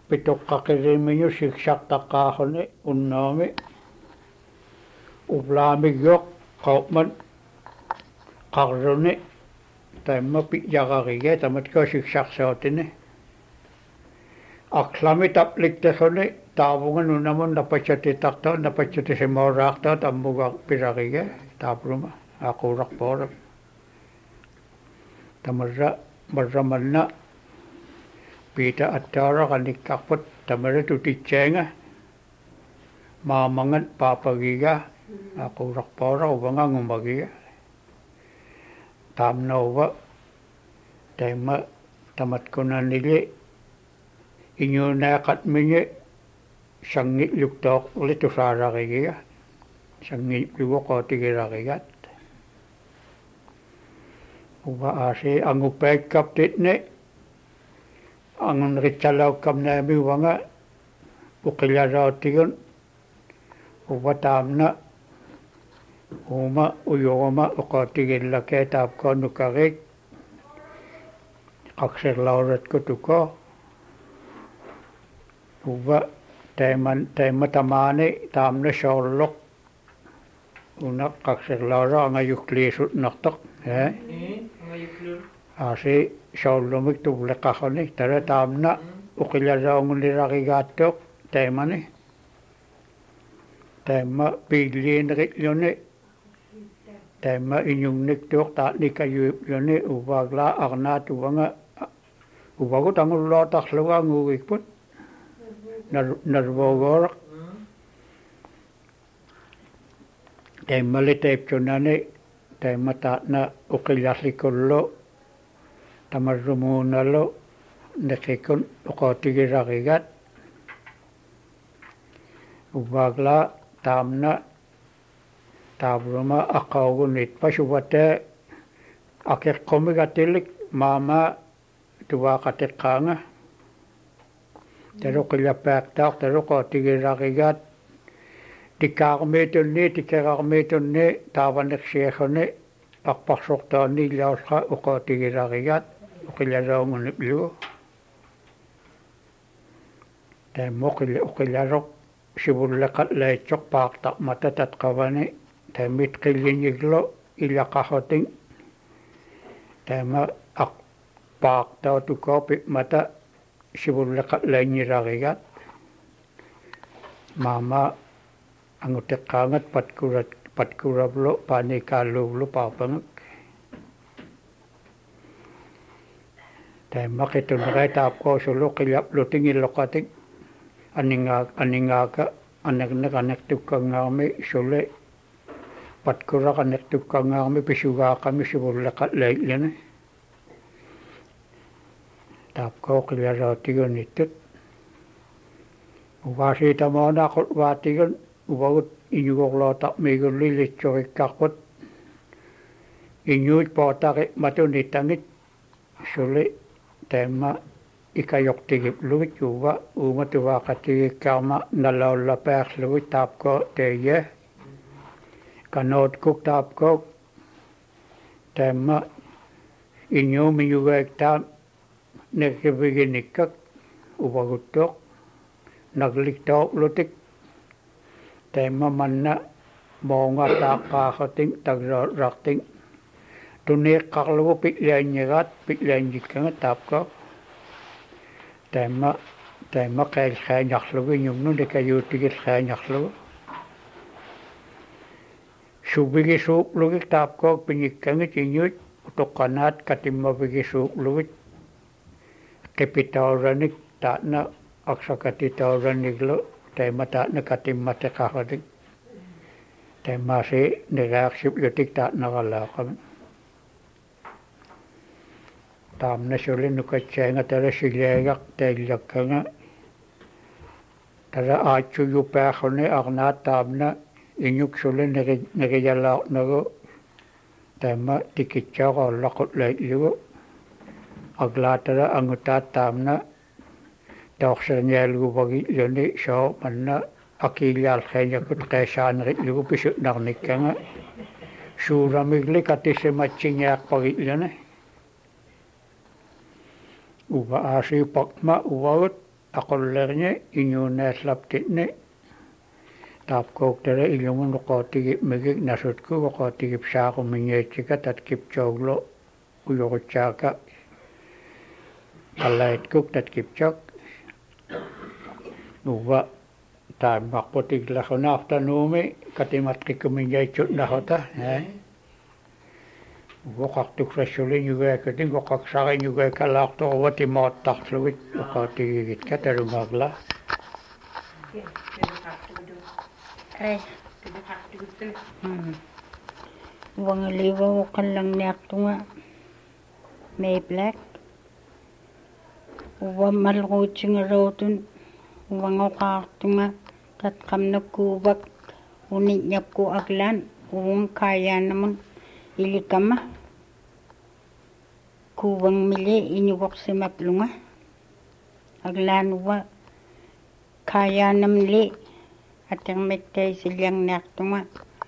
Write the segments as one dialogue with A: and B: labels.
A: pitoqqaqiriimiñu siksartaqqaarruni unnaami uvlaamiggiuq qaupman qarruni taimma pi'yaqariga tamatko siksarsautini aqlami taplikterruni taavungan unamun napatsatisimooraartaa tammuga pirariga taapuluma aquurarpoora tamarramanna piita attaara qanikkarput tamara tutitsaanga maamangan paapagiga aquurarpoora uvangangumagiga taamnauva taimma tamatkunanili inyunaaqatmiñi sangi'luktoorli tusaararigiga sangi'lugoqootigirarigat uva aasi anguppaikkaptitni angunritsalaukkamnaami uvanga uqilarautigun uva taamna uuma uyuguma uqootigillake taapkoonnukarik qaqsirlauratkutuko uva taimma tamaani taamna soorloq una qaqsirlaura angayukliisutnartoq aasi soorlumik tuvleqarruni tara taamna uqilaraungunirarigaattuuq taimani taimma piilliineri'luni taimma inyungniktuuq taatnikayuipluni uvaaglaa arnaat uvanga uvagut angulluatarluga nguugikput narvogooraq taimali taiptunani taimma taatna uqillarlikullu tamarrumuunalu neqikun uqootigirarigat uvaaglaa taamna taavluma aqaugunitpa suvatee akeqqumigatilik maamaa tuvaaqatiqqaanga taruqillappaaqtaaq taruqootigirarigat tikkaarmiitunni tikkerarmiitunni taavaneqsiaguni arparsortaanni ilausqa uqootigirarigat uqillaraunguniplugu taimmoqilla uqillaroq sivulleqat laitsoq paartarmata tatqavani taimit qilliniglu ilaqarrutin taima paartautukoo pipmata sivulleqat lainnyirarigat maama anguteqqaangat patkuravlu paanikaalluuvlu paapangak taima qitunnerai taapkoosulu qillaplutingilloqatik aningaaka anerneqanertukkangaarmi sule patkuraqanertukkangaarmi pisugaaqami sivulleqat laitlani taapkoo qillarautigunittut uvaasiitamoonaqut vaatigun uvagut iñugorlootarmiigulli litsurikkarput iñuut pootari matunitangit suli taimma ikajortigiplugit uva uumatuvaaqatigikkaarma nalaullapaarlugit taapkoo teeye kanootkuk taapkook taimma iñuumiñugaiktaam nerkiviginikkak uvaguttuoq nagliktoorlutik taimma manna moongataaqqaarrating tagrarting tuniiqqarlugu pitlaanñigaat pitlaanñikkangat taapkook taimma qailxaañarlugu iñugnu nikayuutigillxaañarlugu subigisuuqlugik taapkook piñikkangit iñuit utuqqanaat katimmavigisuuqlugit qipitauranik taatna aksakatitauraniklu taimma taatna katimmateqarratik taimmaasi niraaqsiplutik taatnaqalaaqami taamna suli nukatsaanga tara sileegaq taillakkanga tara aatsuyupaarruni arnaat taamna iñuk suli niriyalaarnagu taimma tikitsaaqaollaqut laitlugu aglaatara angutaat taamna taorsernialguvagilluni soo manna akiilialxeeñakut qeesaaneritlugu pisutnarnikkanga suuramigli katissimatsingiarpagilluni uva aasipaqma uvagut aqullerni inuunaaslaptitni taapkoogtala ilungun uqootigip migik nasutku uqootigip saaqumingiitsika tatkipjooglu uyuritsaaka qallayitkuk tatkipchok nuva taimmarputiglarunaartanuumi katimatqikkumingiitsut nahota uqartuksassulin yugaakatin uqaqsarin yugaakalaartoruva timoottarlugit uqaatigigit katalungaarla
B: Ay. Wangaliwa uqallang niaqtunga May Black. Uwamalruutsingarootun uwangoqaartunga tatqamnakkuuvak uniñakku aglaan uun kaayaanamun ilikama kuuvangmili iñugoqsimaplunga aglaan uwa kaayaanamli atermittaisilliarniartunga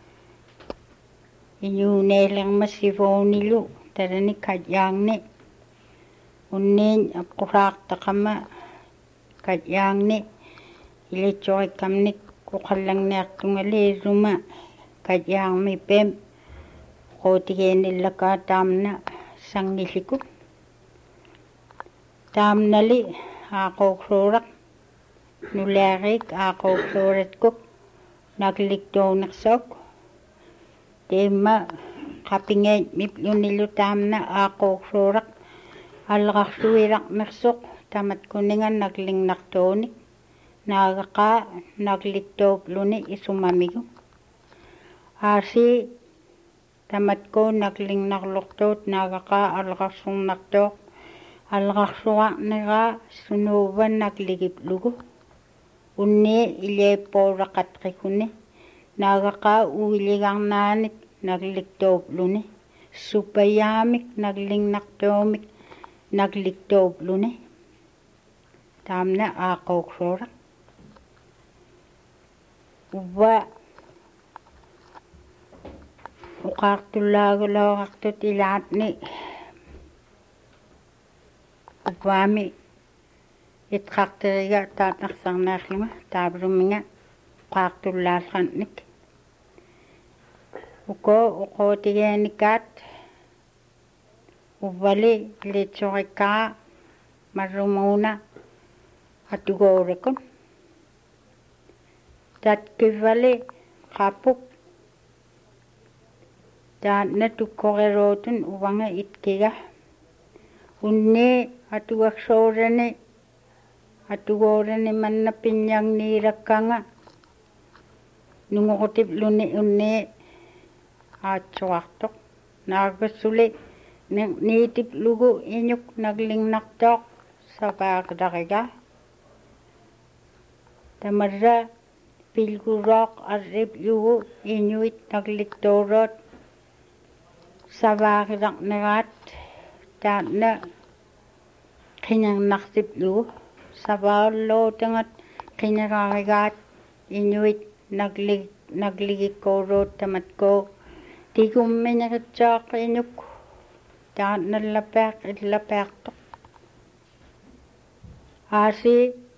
B: iñuunailermassifoonilu tarani kajyaangni unniin aquraartaqama kajyaangni ilitsorikkamnik uqallangniartunga liiruma kajyaarmi pem qootigeenillaka taamna sangilliku taamnali aaqoorluuraq nulaarik aaqoorluuratkuk nakliktuunersook teemma qapingeet miplunilu taamna aaqoorluuraq аллеқарсуиларнерсоқ таматкунинга наклингнартууник наагақаа накликтууплуни исумамигу ааси таматкуу наклингнарлортуут наагақаа аллеқарсуурнартоо аллеқарсуарнераа сунууван наклигиплугу унни илиаппоорақатқикуни наагақаа уилигарнааник накликтууплуни супаяамик наклингнартуумик nakliktoopluni taamna aaqoorluura uva uqaartullaaguloorartut ilaatni uvaami itqarteriga taatnarsarnaarlunga taavluminga uqaartullaalrannik uko uqootigeenikaat uvali litsorikkaa marrumuuna atugoorekun tatkivali qapuk taatna tukkorerootun uvanga itkiga unni atugoorani manna pinnyangniirakkanga nunguqutipluni unni aatsuartoq naagassuli niitiplugu iñuk naglinnartoq sapaaqdariga tamarra pilguroq arriplugu iñuit nakliktuuruut savaaqilarneraat taatna qinernartiplugu savaalluutangat qinerarigaat iñuit nakligikkuuruut tamatkuu tigummineritsaaq iñuk taannallapaaq illapaaqtoq aasi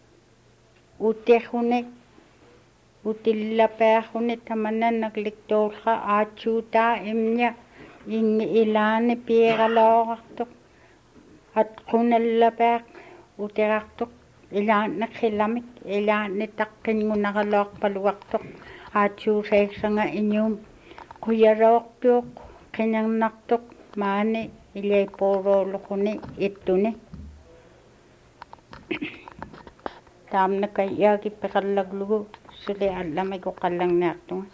B: utillapaaquni tamannan nakliktuulqa aatsuutaa imña ingi ilaani piiqaloorartoq atqunallapaaq utirartoq ilaanni qillamik ilaanni taqqingunaraloorpaluartoq aatsuusaiksanga iñuum quyarooqtuuq qinernartoq maani ileipuuruuluquni ittuni taamna kayyaakippeqallaglugu suli allamigu qallangniartunga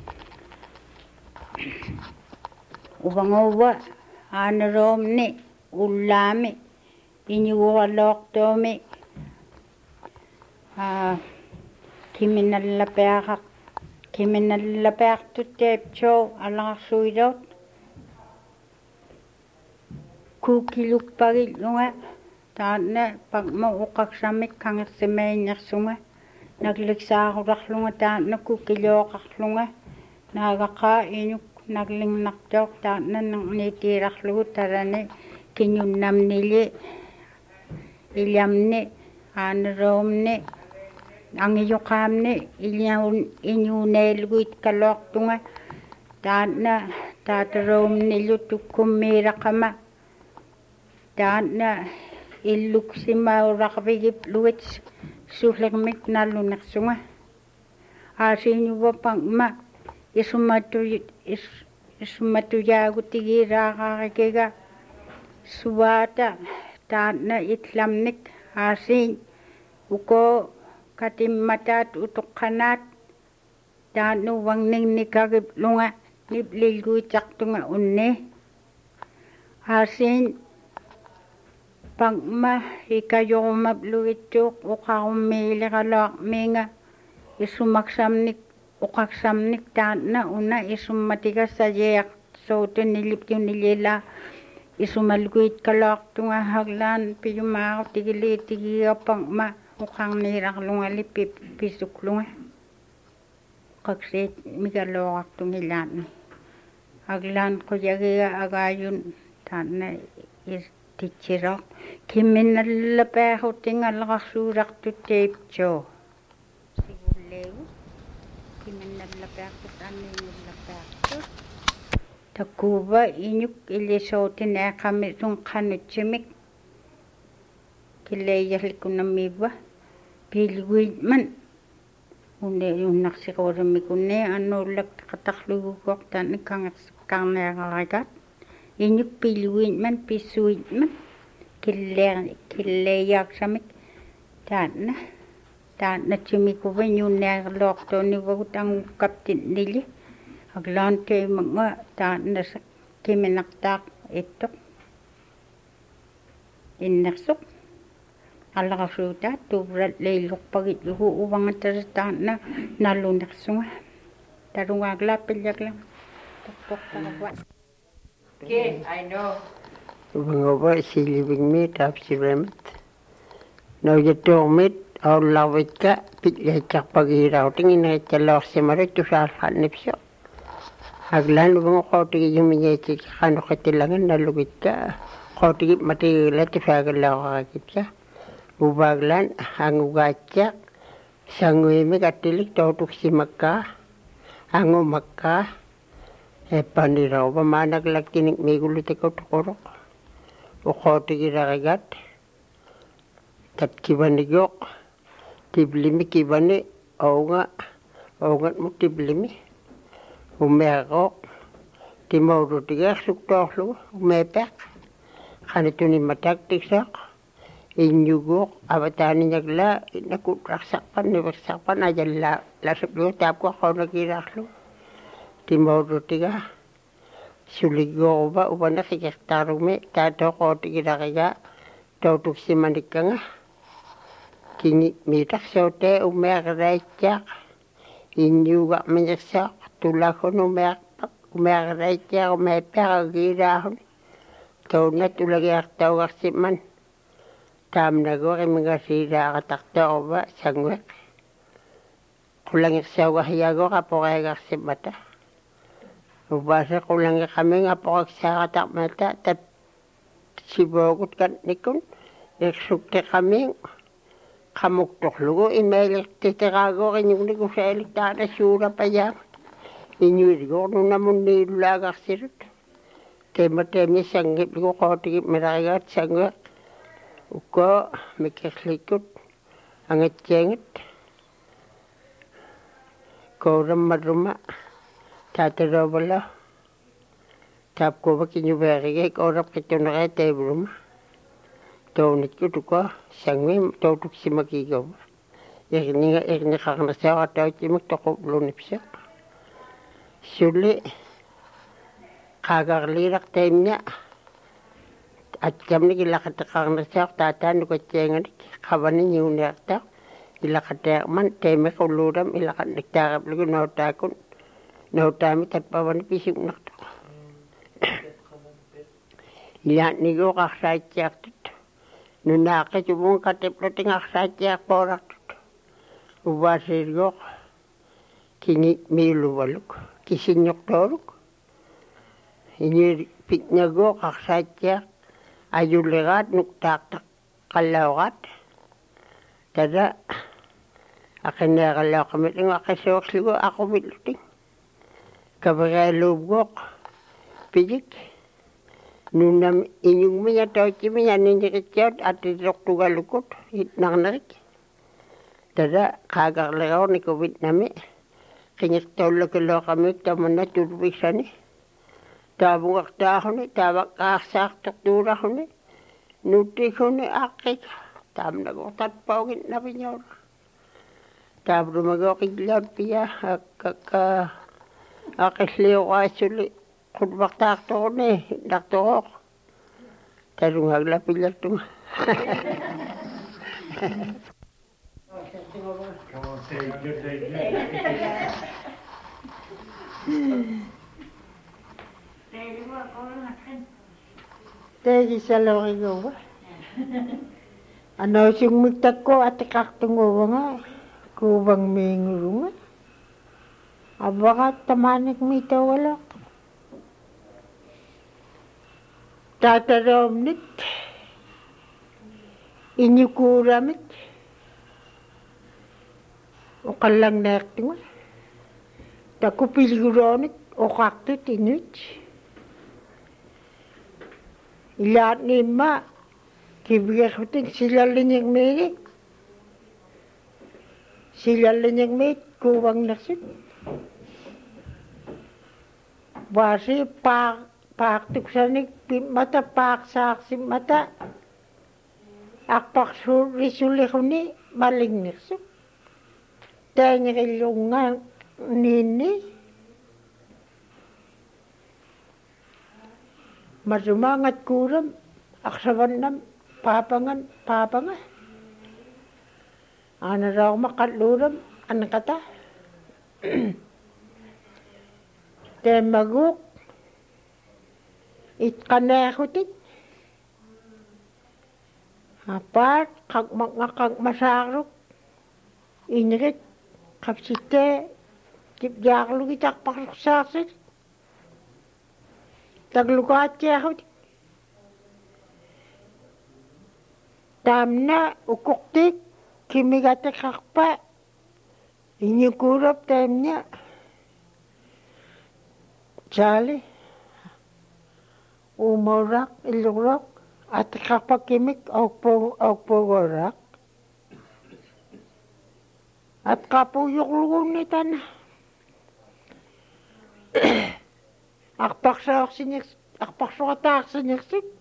B: uvanguva aaneroomni ullaami iñuguraloortuumi kiminallapeaqtutteepchoo alaqarsuiloot kuukilukpagillunga taanna pagma uqaqsamik kangersimainngersunga nakliksaarullarlunga taanna kuukilooqarlunga naagaqaa iñuk naklingnartoq taanna naqniitiilarlugu tarani kiñunnamnili ilamni aaneroomni angiyuqaamni iñuuneeluguit kaloortunga taanna taateroomnilu tukkummiiraqama taanna illuksimauraqvigip luits suhlermik nallunersunga aasiiñuvapangma isumatujaagutigiraaqaarikiga suvaata taanna itlamnik aasiin ukoo katimmataat utuqqanaat taannu wangninnikagip lunga niplilguitaqtunga unni aasiin pangma ikayurumap luittuuq uqarummiiliqaloaqmiinga isumaksamnik uqaksamnik taanna una isummatiga sajeeq sootuniliptunilila isumalguit kaloaqtunga haglaan piyumaarutigiliitigiapangma uqarniiraqlungali pisuklunga qaqsiit migalooqartungilaanni aglaan quyagiga agaayun taanna titsiroq kimminnallapaahutingalaqarsuuraqtutteipchoo sigulleegu kimminnallapaahtut anniingullapaahtut takuuva iñuk illisootineeqamisun qanutsimik killeeyarlikunammiiva piilguitman unnaqsiquurammikunne annuullaqqataqlugukoq taanni kangerneeqarikat iñuk piilguitman pissuitman killeeyaaqsamik taanna timikuva ñunneerloortoonivagut angukkaptinili aglaan teimanga taanna kiminaqtaaq ittoq innersuq allaqarsuutaat tuuvrat leilluqpagit lugu uvangatara taanna nallunersunga tarungaaqlaappillakla toqtoqqarwa
C: Okay, I know.
D: Bangova silibingmi tapsiremet. No yetomit aulavitka pitleechaqpagirauting inaitaloorsimarit tusaalqannipso. Aglan bungo qotigi yumiyechi qanuqitilangan nalugitka qotigi matigila tusaagalaaqaqipsa. Ubaglan angugacha sanguimi katilik tautuksimakka angumakka pandirauba managlakinik migulutikautuqoroq uqootigiraqigat tatkivanigoq tiblimi kivani aungatmu tiblimi umeaqoq timaurutigeersuqtoorlugu umeepeq qanitunimataktiksaq iñugoq avataaniñakla inakutraqsaqpan niversaqpan ajalla lasuplugu taapkuaqaunakiraarlugu timaurutiga suligooba uvanaqikaqtaarumi taatoqootigiraqiga tautuksimanikanga kingi miitaqsootee umeaqeraitsaaq iñuugaqmiñersaaq tulakun umeaqeraitsaaq umeepeqagiiraahun tounat ulagiartaugarsiman taamnagoqimingasiiraaqataqtooruva sangueq qulangirsaugahiagoq apoqeegarsimata ubase qulangiqaming apoqaksaarataqmata tat sivoogut katnikun iqsuktiqaming qamuktorlugu imeeliqtitiqaagoq iñugnikusaalik taana suurapayaam iñuirigoq nunamunniilulaagarsilut teemateemi sangiplugu qootigip miraqigaat sangueq ukko mikirlikut angatsiangit koorammaruma taateroobala taapkuva kiñuveerige koorapqittuneqee teevuluma tounitkut uko sangim toutuksimakigova irniqarnasaaqatautimik toquplunipsa suli qaagarliiraqtaimña atkamnik ilaqatiqarnasaaq taataannukatsianganik qavani ñuuniartaq ilaqateerman teemiqulluuram ilaqatniktaaqaplugu nootaakun nootaami tatpavani pisuknaqtoq ilaatniguuqarsaaitsiartut nunaaqituvun katiplutingarsaaitsiarpoorartut uvaasiirgoq kingi miiluvaluk kisinñortooruk iñiiri pitñaguuqarsaaitsiaq ayuligaat nuktaaqtaq qallaoqaat Tada akinaqalaaqamit ingaqisuuqlugu aqumillutin. Kabaraalubgoq pijik. Nunam inyungminya tauchiminya ninjikitjot atitortugalukut hitnaqnarik. Tada qaaqarlegaorni Covid-nami. Qingiqtaullakiloqamik tamanna turpiksani. Taabungaqtaahuni taabaqaarsaartortuurahuni. Nutikuni aqik. Taamnagoqtatpaugit napiñor. Taabrumagoqillarpia aqisliuqaasuli qutmaqtaartoruni hinartoroq. Tarungaglapillartunga. Tegi salorigowa. Ano singmigtakko atikaktungowa kubang mingurunga. Abakat tamanik mitawalak. Tataromnik. Inyukuramik. Ukalang nektunga. Takupilguronik ukaktut inuch. Ilat ni ma kibigekutin silalinyang merik. Silalinyang merik kuwang nasin. Basi pak tuksanik mata pak saksi mata. Akpak risulihuni maling nasin. Tanya kilungan nini. Masumangat kuram, aksawanam, papangan. Ana raw makatluram, anakata. Temaguk, itkanekutin. Apat, kag masaruk, inrit, kapsite, kipjaklu kitak paksaksit. Taglukat yahut. Tamna ukuktik kimigatek kakpa. Inyukurap tamnya. Sali. Umorak, ilurok. At kakpa kimik aukpogorak. At kapuyok lugon ni tanah. Akpaksa sinyaksit.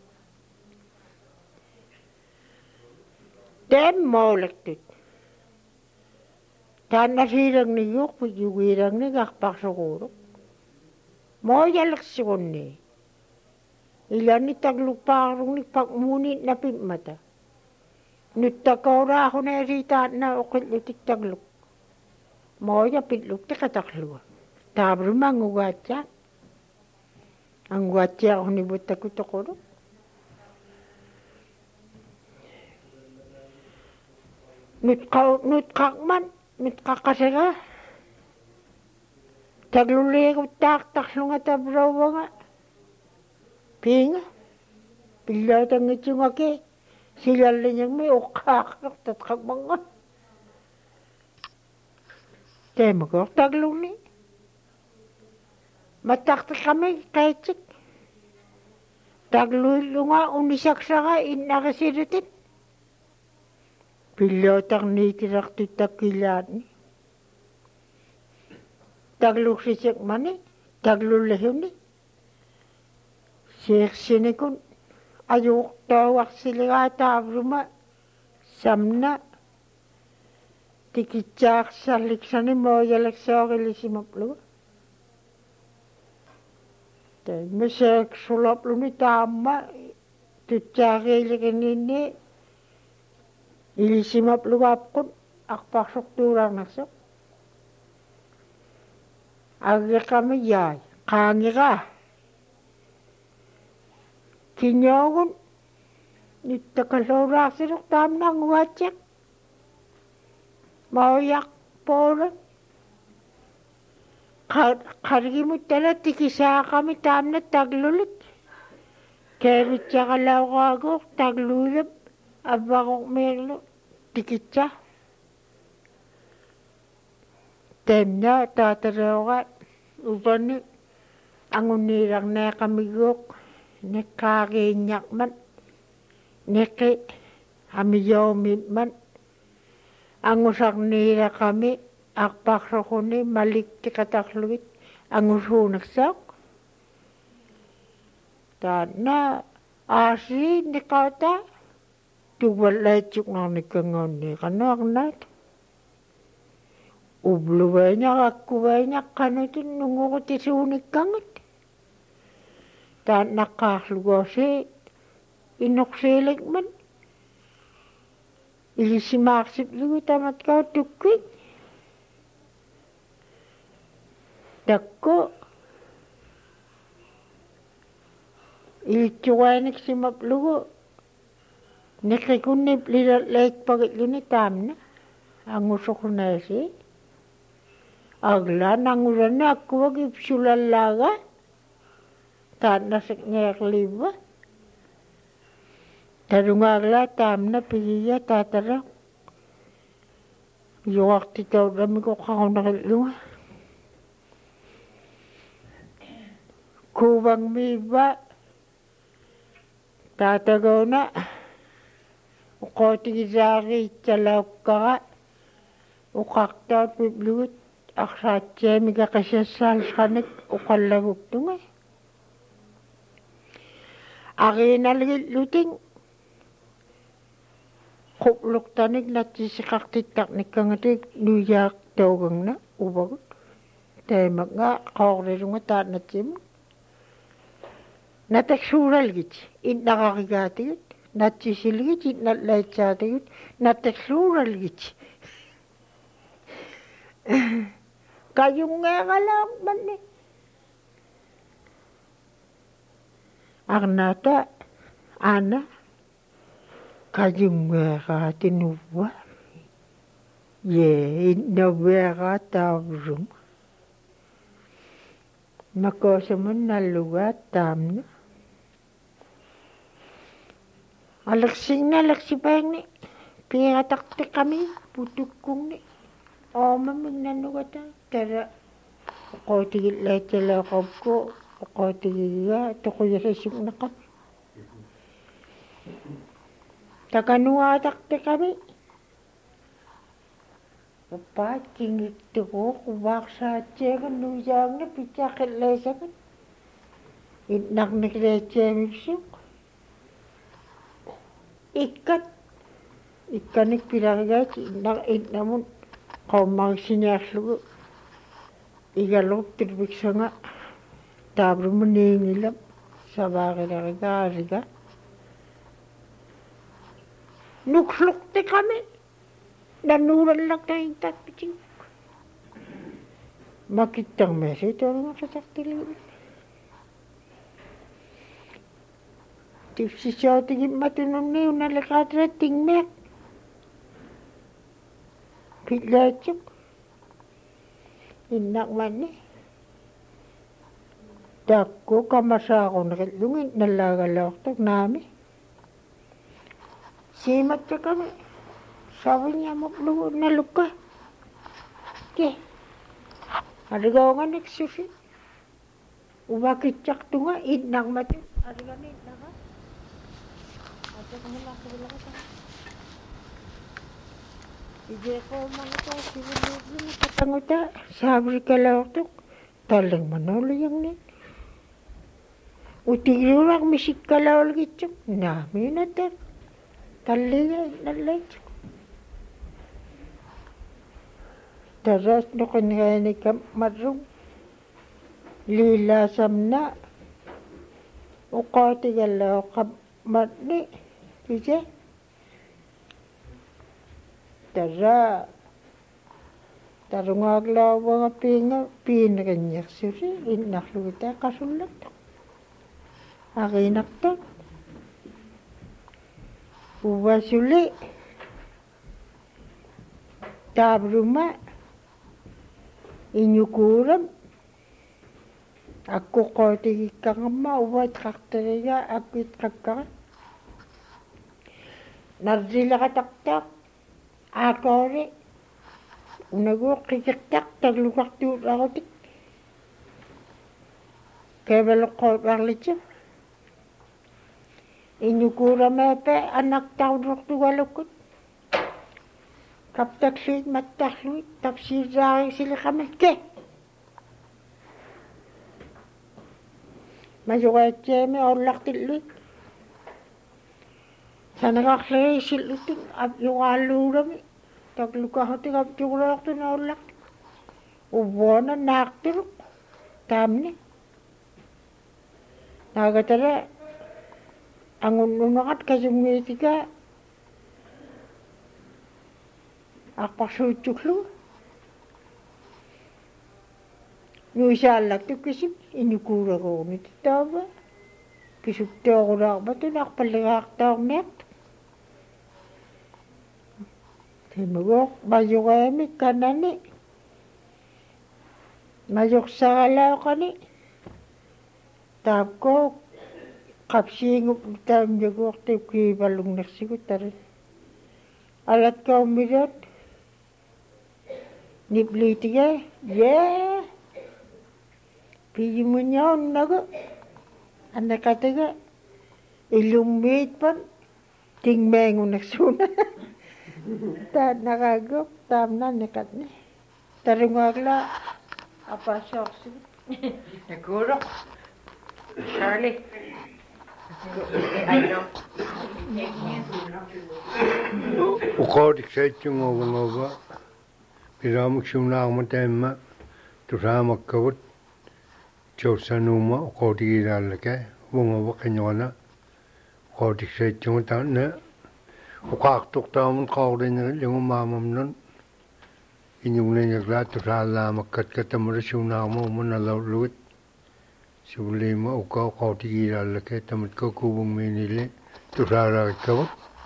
D: Dem maulektit. Tanasirang ni yuk, pujugirang ni akpaksa kuro. Moyalaksikon ni. Ilan ni tagluparong ni pagmunit na pimata. Nutakaura ako na erita na ukit tagluk. Moya pitluk ti katakluwa. Tabro mangugatya. Ang watya ako ni Butakutokoro. Nutkakman, nutkakasira. Taglulikot taklong at abrawa nga. Pinga. Pilatang itungake. Sila linyang may ukakak tatkakmangan. Temagok taglong ni. Matakta kami kahit sik. Taglulo nga unisaksa inakasiritin. Pilotang nitirak titakilan ni. Tagluk sisik mani. Taglulahim ni. Siksinikun. Ayuk tawak siligata abruma. Samna. Tikitsak saliksani mo yalaksakilisimapluwa. Mesek sulap lu ni tama tucari ini ilisimap lu apkun akpasok turang nasok agi kami yay kangira kinyogun nitakalurak sirok tam nang wacek mauyak poran Kargimut tala tikisa kami tamna taglulit. Kebit siya kalawagok taglulit. Abakok merlo tikitsa. Temna taatareoga upani angunirarneaqamiguuq neqqaagiinnyarmat neqi amiyoomimmat angusarniilaqami arparsoruni maliktiqatarlugit angusuunaksaaq taanna aasi niqaata tuvallaitsuknarnikkangaunni qanuarnaat ubluvainaqakkuvainaqqanutin nunguqutisuunikkangat taannaqqaarlugoorsi innoqsiilikman ilisimaarsipligu tamatkau tukkit takku ilitsugaaniqsimaplugu niqikunnip lilalleikpagitluni taamna angusoqunaasi aglaan angusani akkuvagip sulallaaga taannasiqngeerliiva tarungaagla taamna pigiya taatara yuaqtitaulamikoqqaqunaqillunga kuuvangmiiva taatagauna uqootigisaariitsalaukkaga uqartaat piplugut aqsaatsiamika qissassaalsqanik uqallavuktunga aqiinalgilluting qupluqtanik natsisiqartittarnikkangatik nuyaaqtaugangna uvagut taimaqqa qoorlirunga taatnatsimu nataksuuralgit innaqarigaatigut natsisilgit innalaitsaatigut nataksuuralgit kayungeeqalaaqmanni arnaata ana kayungeeqaatinuva ye innaveeqaataavrum makoosamun nallugaat taamna aleqsipaangni piiqataqtiqami putukkungni oomamignanuгата тара qootigillaatsalaaqavku qootigiga toquyasassugnaqam takanuaataqtiqami uppaat kingittuquuq uvaaqsaatsiaga nuusaagna pitsaaqillaasagat innarnikleetsiamiksuq ikkanik pilarigaat innamun qaummarsiniarlugu igalurup tilpiksanga taavrumuniingilam savaaqilarigaariga nuksluqtiqami nannuurallaqtaintaatpitin makittarmaasi toorungarsasartiligu tifsisootigimmatununni unalliqaatirat tingmeeq pillaatsuk innaqmanni takku kamasaaqunaqillungin nallaagalaortak naami siimattakami saviñamuplugu nalukka ke arigaonganiksusi uvakitsaqtunga innaqmatu arigani innaqa atakmulaqulaqata ijeqoomangata sivuluugluni katanguta saavrikalaortuk tallingmanoluyangni utigirurak misikkalaolgitsuk naamiinatar talliga innallaitsuk taras nuqinngaanikam marrung liilaasamna uqaatigallaoqammatni pise tara tarungaaglaavanga piinga piinaqinñersusi innarlugita qasullataq aqiinaqtaq uvasuli taavruma iñukuuram akkuqootigikkangamma uvaitqarteriga akkuitqakkara narrilaqataqtaq aakoori unago qikirtaq tagluqartuulaqatik keveloqqoiparlitsu inukuuramaape annaqtarunertugalukut kaptakliit mattarluit tapsiirsaarigisiliqamalke majuraatsaami orlartilluit sanaqarleriisillutun apjuraalluurami taklukahutiq apjurlertuna orlart uvuana naaqtiruq taamni naagatara angunnunaqat kasumngiitika aqparsuutsuqlu nuisaallaktu kisip inukuuraruunit taava kisuptoorulaarmatun arpalligaartaarniart timugoq majuraami kanani majorsaralaaqani taapkook qapsiingup taamjaguartup kiivalungnersigut tarit alatkaummirat nipliitige piyimunyaunnagu annaqatiga ilummiitpan tingmeengunersuuna taannaqaagup taamnanniqatni tarungaagla apaasoorsigut
C: Seguro. Charlie. I know.
E: Uqootik saitsunguugunguuga piraamuksuunaaruма taamma tusaamakkagut tiorsanuuma uqootigilaallaka vunguva qinyorana uqootik saitsungu taanna uqaartortaamun qaorlinerilugumaamamnun inugnanyaglaa tusaalaamakkatka tamulisuunaarumu umunalaullugut suuliima uqootigilaallaka tamatko kuuvungmiinili tusaalaarikkavut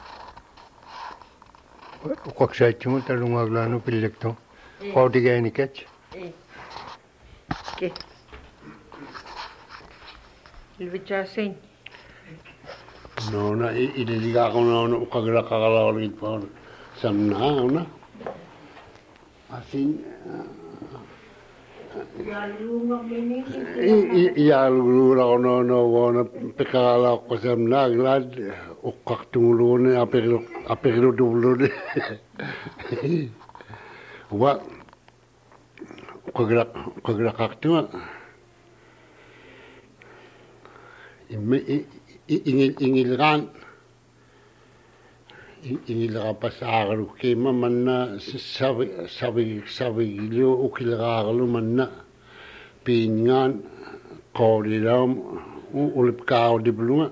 E: uqaqsaitsungu talungaaglaanu pillaktu qootigaanikat
C: ¿Qué? El bichasin.
F: Noona ililigaaqunnauna uqaglaqaqalaorgit paun samnauna asin iaaluguluulaqunnauna uona piqaqalaoqqasamnaaglaat uqqartunguluuni apirilutuvluni wa uqaglaqartunga ingilraan ingilrapasaagalukkiima manna savigiliu ukilraagalu manna piingaan qoolilaum ulipkaaudipulunga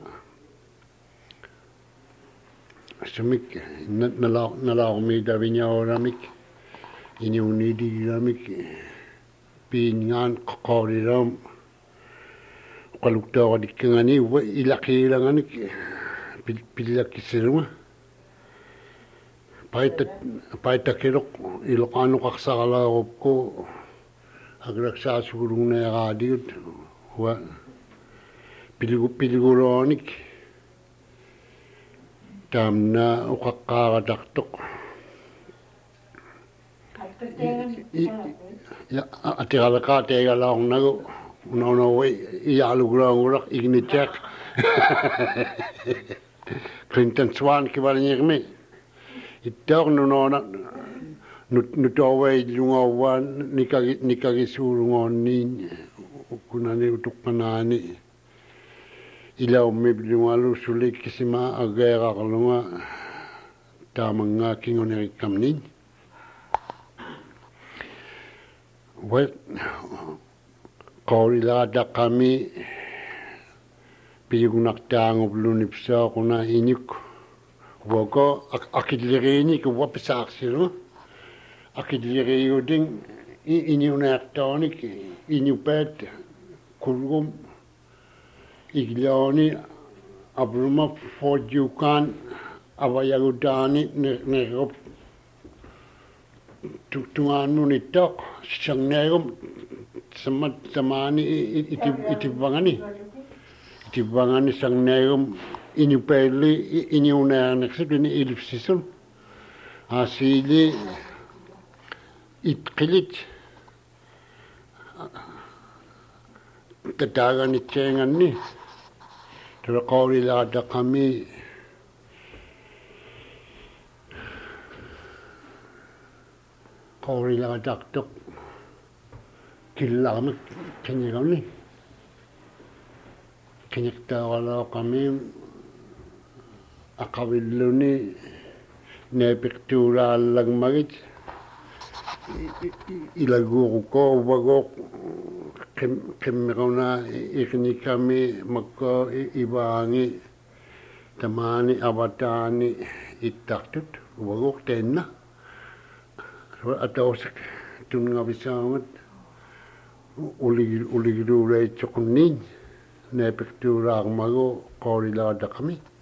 F: sumik nalaormiitaviñaoramik iniunidiiramik piingaan qoolilaum qaluktaaqadikkangani uva ilaqiilanganik pillakisilunga paitakiloq iloqaanuqarsaqalaaruupku aglaksaasugulungneeraadiut uva pilguloonik taamna uqaqqaaratartoq atiqalaqaateegalaornagu unaunauwe iaalugulaangulaq ignitiaq Clinton Swan kivalingirmi ittaornunoona nutowe ilungauvaan nikagisuulungoonniin kunani utuqqanaani ilaummi bilungalu sulikkisima ageeraqalunga taamangaa kingonerikkamniin qawlilaataqami piyugnaqtaanguplunipsaaquna iñuk woko akilleriini kuwapisaarsilu akilleriuting iñuneertoonik iñupeet kulgum iglaoni abruma fojukaan avayagutaani nerop tungaannunittoq sangneerum samani itibangani sangneerum iñupeelli iñuneerneqsut ilipsisun asili itqilit tataganitsenganni taqawlilaataqami qawlilaataqtoq killaarmak kanigamni kaniqtaaralaaqami aqavilluni neepiqtuulaallagmagit ilaguuruko uvagoq qimmiquna iqnikami makko ivaangi tamaani avataani ittartut uvagoq teenna atawsak tunngavissaamat uligiluuleitsoqunniin neepiqtuulaarmagu qawlilaataqami